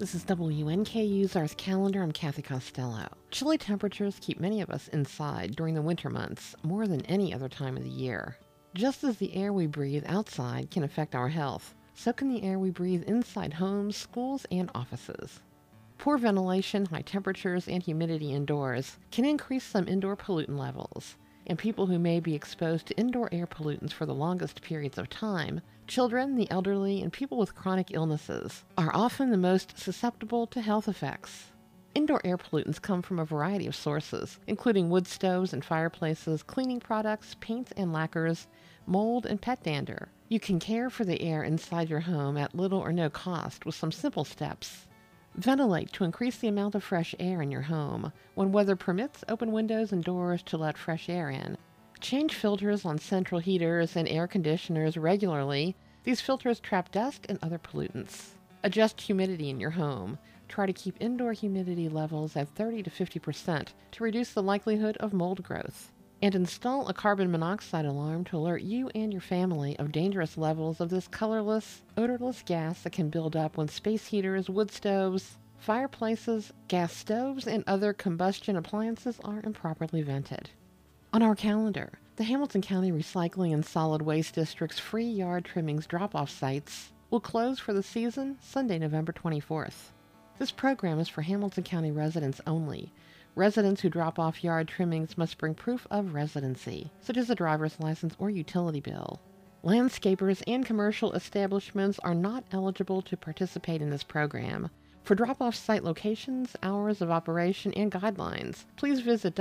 This is WNKU's Earth Calendar. I'm Kathy Costello. Chilly temperatures keep many of us inside during the winter months more than any other time of the year. Just as the air we breathe outside can affect our health, so can the air we breathe inside homes, schools, and offices. Poor ventilation, high temperatures, and humidity indoors can increase some indoor pollutant levels, and people who may be exposed to indoor air pollutants for the longest periods of time, children, the elderly, and people with chronic illnesses, are often the most susceptible to health effects. Indoor air pollutants come from a variety of sources, including wood stoves and fireplaces, cleaning products, paints and lacquers, mold, and pet dander. You can care for the air inside your home at little or no cost with some simple steps. Ventilate to increase the amount of fresh air in your home. When weather permits, open windows and doors to let fresh air in. Change filters on central heaters and air conditioners regularly. These filters trap dust and other pollutants. Adjust humidity in your home. Try to keep indoor humidity levels at 30 to 50% to reduce the likelihood of mold growth. And install a carbon monoxide alarm to alert you and your family of dangerous levels of this colorless, odorless gas that can build up when space heaters, wood stoves, fireplaces, gas stoves, and other combustion appliances are improperly vented. On our calendar, the Hamilton County Recycling and Solid Waste District's free yard trimmings drop-off sites will close for the season Sunday, November 24th. This program is for Hamilton County residents only. Residents who drop off yard trimmings must bring proof of residency, such as a driver's license or utility bill. Landscapers and commercial establishments are not eligible to participate in this program. For drop-off site locations, hours of operation, and guidelines, please visit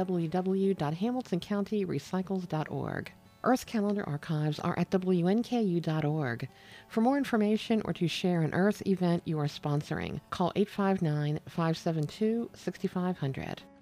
www.hamiltoncountyrecycles.org. Earth Calendar archives are at WNKU.org. For more information or to share an Earth event you are sponsoring, call 859-572-6500.